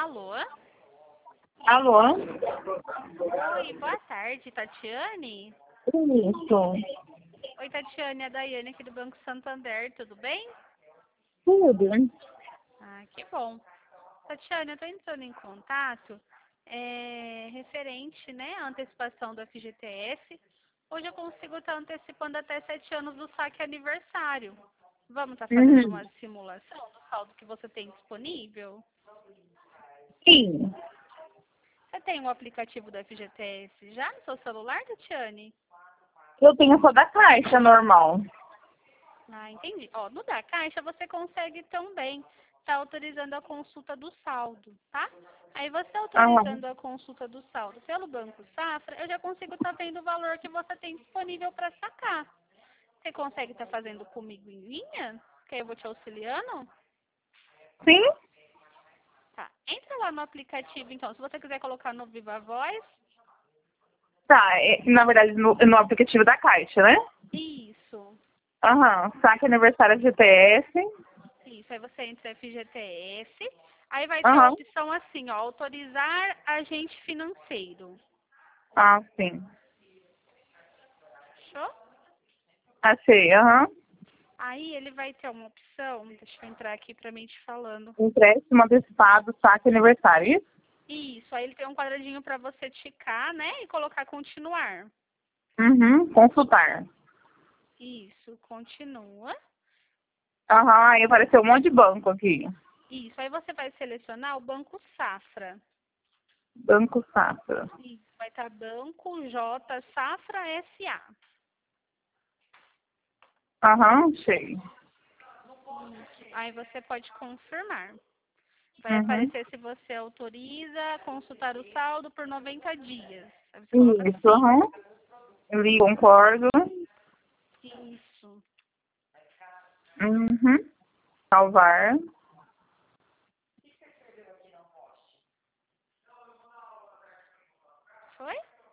Alô? Alô? Oi, boa tarde, Tatiane? Isso. Oi, Tatiane, é a Daiane aqui do Banco Santander, tudo bem? Tudo. Ah, que bom. Tatiane, eu estou entrando em contato referente, né, à antecipação do FGTS. Hoje eu consigo estar antecipando até 7 anos do saque aniversário. Vamos estar fazendo Uhum. uma simulação do saldo que você tem disponível? Sim. Você tem o aplicativo do FGTS já no seu celular, Tatiane? Eu tenho só da Caixa normal. Ah, entendi. Ó, no da Caixa você consegue também estar autorizando a consulta do saldo, tá? Aí você Aham. autorizando a consulta do saldo pelo Banco Safra, eu já consigo estar vendo o valor que você tem disponível para sacar. Você consegue estar fazendo comigo em linha? Que aí eu vou te auxiliando? Sim? Tá. Entra lá no aplicativo, então. Se você quiser colocar no Viva Voz, Tá, na verdade, no aplicativo da Caixa, né? isso. Aham. Saque aniversário GTS. Isso, aí você entra FGTS, aí vai ter a Aham. opção assim, ó, autorizar agente financeiro. Ah, sim. Show? Achei, aham. Aí ele vai ter uma opção, deixa eu entrar aqui pra mim te falando. Empréstimo antecipado, saque aniversário. Isso? Isso, aí ele tem um quadradinho pra você ticar, né, e colocar continuar. Uhum. Consultar. Isso, continua. Aham, aí apareceu um monte de banco aqui. Isso, aí você vai selecionar o Banco Safra. Banco Safra. Isso, vai estar Banco J Safra S.A. Aham, achei. Aí você pode confirmar. Vai Uhum. aparecer se você autoriza consultar o saldo por 90 dias. Aí você coloca Isso, sim. aham. Li, concordo. Isso. Uhum. Salvar. Foi?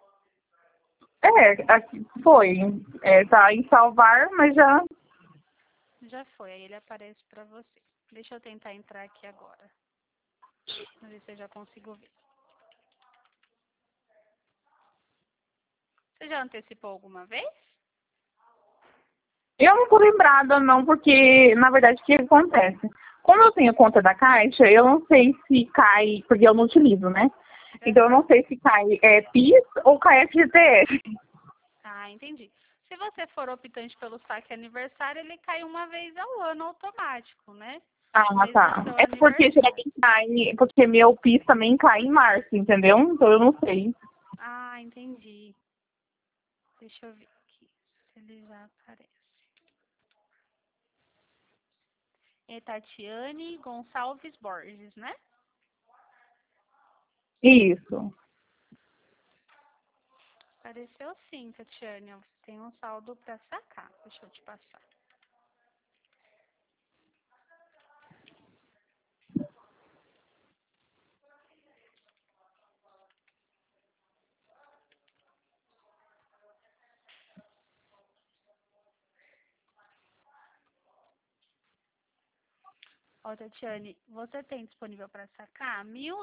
Aqui foi. Tá em salvar, mas já. Já foi. Aí ele aparece pra você. Deixa eu tentar entrar aqui agora. Pra ver se eu já consigo ver. Você já antecipou alguma vez? Eu não tô lembrada, não, porque, na verdade, o que acontece? Como eu tenho conta da Caixa, eu não sei se cai, porque eu não utilizo, né? Então, eu Aham. não sei se cai PIS ou cai FGTS. Ah, entendi. Se você for optante pelo saque aniversário, ele cai uma vez ao ano automático, né? No Ah, mês do tá. seu É porque aniversário. geralmente cai, porque meu PIS também cai em março, entendeu? Então, eu não sei. Ah, entendi. Deixa eu ver aqui. Se ele já aparece. É Tatiane Gonçalves Borges, né? Isso. Apareceu sim, Tatiane. Você tem um saldo para sacar. Deixa eu te passar. Ó, Tatiane, você tem disponível para sacar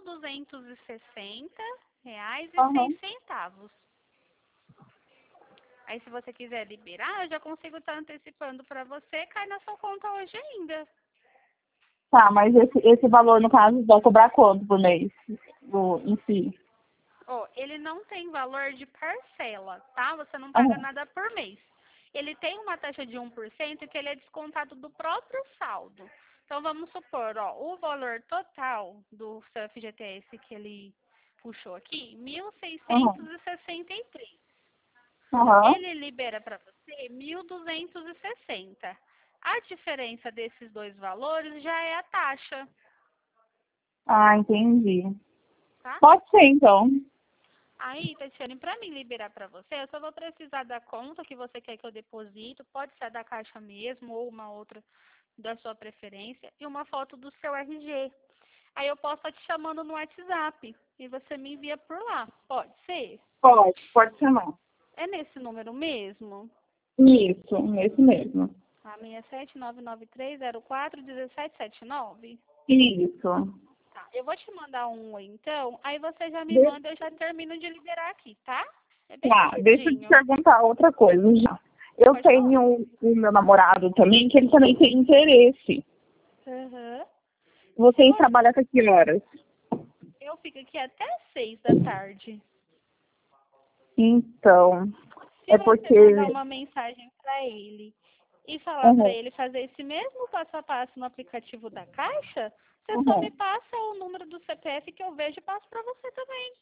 Aham. R$ 1.260,06. Aí, se você quiser liberar, eu já consigo estar antecipando para você. Cai na sua conta hoje ainda. Tá, mas esse valor, no caso, vai cobrar quanto por mês? Em si? Ó, ele não tem valor de parcela, tá? Você não paga Aham. nada por mês. Ele tem uma taxa de 1% que ele é descontado do próprio saldo. Então, vamos supor, ó, o valor total do seu FGTS que ele puxou aqui, mil Aham. seiscentos e sessenta e três. Aham. Ele libera para você 1.260. A diferença desses dois valores já é a taxa, Ah, entendi. tá? Pode ser, então. Aí, Tatiane, para mim liberar para você, eu só vou precisar da conta que você quer que eu deposito, pode ser a da Caixa mesmo ou uma outra da sua preferência, e uma foto do seu RG. Aí eu posso estar te chamando no WhatsApp e você me envia por lá. Pode ser? Pode chamar. É nesse número mesmo? Isso, esse mesmo. A 67993041779? Isso. Tá. Eu vou te mandar um oi, então, aí você já me De- manda, eu já termino de liberar aqui, tá? É bem Tá, deixa eu te rapidinho. perguntar outra coisa já. Eu Pode falar. tenho o meu namorado também, que ele também tem interesse. Aham. Se Vocês você, trabalham até que horas? eu fico aqui até 6 da tarde. Então, Se é você porque... mandar uma mensagem para ele e falar para Uhum, ele fazer esse mesmo passo a passo no aplicativo da Caixa, você só me uhum. passa o número do CPF que eu vejo e passo para você também.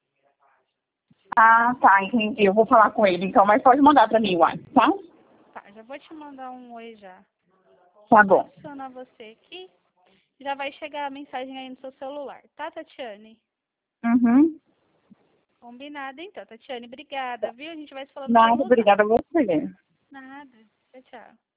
Ah, tá, entendi. Eu vou falar com ele, então, mas pode mandar pra mim, uai, tá? Tá, já vou te mandar um oi já. Tá Vou bom. adicionar você aqui. Já vai chegar a mensagem aí no seu celular, tá, Tatiane? Uhum. Combinado então, Tatiane. Obrigada, viu? A gente vai se falando pelo Nada, zap. obrigada a você. Nada. Tchau, tchau.